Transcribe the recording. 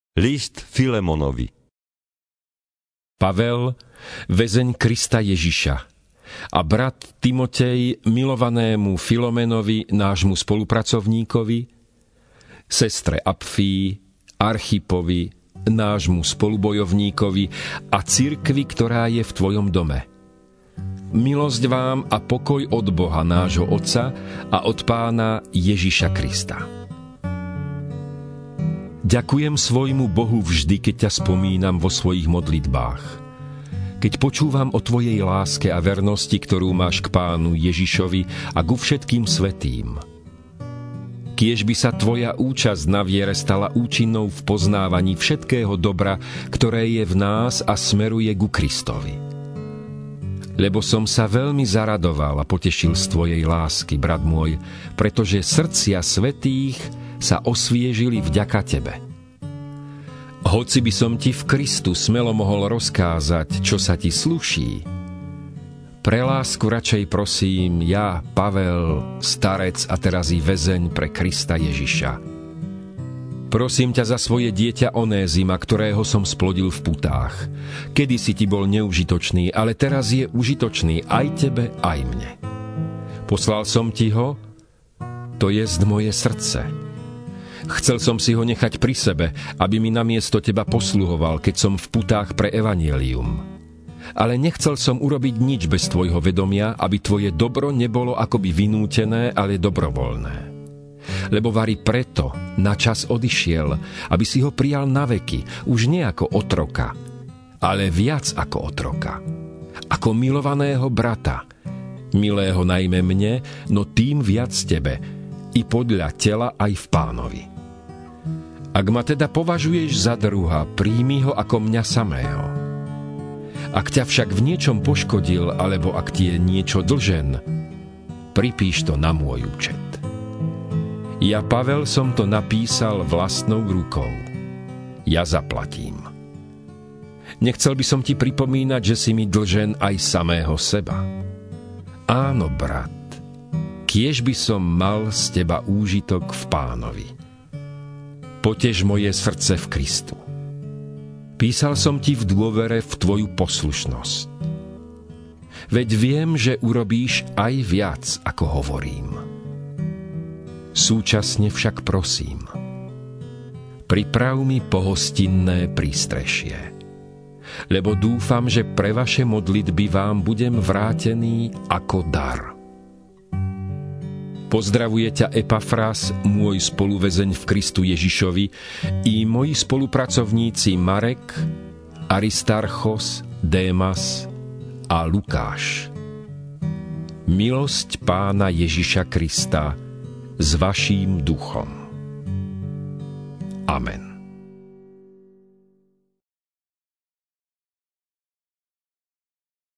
List Filemonovi. Pavel, väzeň Krista Ježiša, a brat Timotej milovanému Filomenovi, nášmu spolupracovníkovi, sestre Apfii, Archipovi, nášmu spolubojovníkovi a cirkvi, ktorá je v tvojom dome. Milosť vám a pokoj od Boha, nášho Otca, a od Pána Ježiša Krista. Ďakujem svojmu Bohu vždy, keď ťa spomínam vo svojich modlitbách. Keď počúvam o tvojej láske a vernosti, ktorú máš k Pánu Ježišovi a ku všetkým svätým. Kiež by sa tvoja účasť na viere stala účinnou v poznávaní všetkého dobra, ktoré je v nás a smeruje ku Kristovi. Lebo som sa veľmi zaradoval a potešil z tvojej lásky, brat môj, pretože srdcia svätých sa osviežili vďaka tebe. Hoci by som ti v Kristu smelo mohol rozkázať, čo sa ti sluší, pre lásku radšej prosím ja, Pavel, starec a teraz i väzeň pre Krista Ježiša. Prosím ťa za svoje dieťa Onézima, ktorého som splodil v putách. Kedysi ti bol neužitočný, ale teraz je užitočný aj tebe, aj mne. Poslal som ti ho, to jest moje srdce. Chcel som si ho nechať pri sebe, aby mi namiesto teba posluhoval, keď som v putách pre evanjelium. Ale nechcel som urobiť nič bez tvojho vedomia, aby tvoje dobro nebolo akoby vynútené, ale dobrovoľné. Lebo vari preto na čas odišiel, aby si ho prijal na veky, už nie ako otroka, ale viac ako otroka. Ako milovaného brata, milého najmä mne, no tým viac tebe, i podľa tela aj v Pánovi. Ak ma teda považuješ za druha, príjmi ho ako mňa samého. Ak ťa však v niečom poškodil, alebo ak ti je niečo dlžen, pripíš to na môj účet. Ja, Pavel, som to napísal vlastnou rukou. Ja zaplatím. Nechcel by som ti pripomínať, že si mi dlžen aj samého seba. Áno, brat, kiež by som mal z teba úžitok v Pánovi. Potež moje srdce v Kristu. Písal som ti v dôvere v tvoju poslušnosť. Veď viem, že urobíš aj viac, ako hovorím. Súčasne však prosím, priprav mi pohostinné prístrešie, lebo dúfam, že pre vaše modlitby vám budem vrátený ako dar. Pozdravuje ťa Epafras, môj spoluväzeň v Kristu Ježišovi, i moji spolupracovníci Marek, Aristarchos, Démas a Lukáš. Milosť Pána Ježiša Krista s vaším duchom. Amen.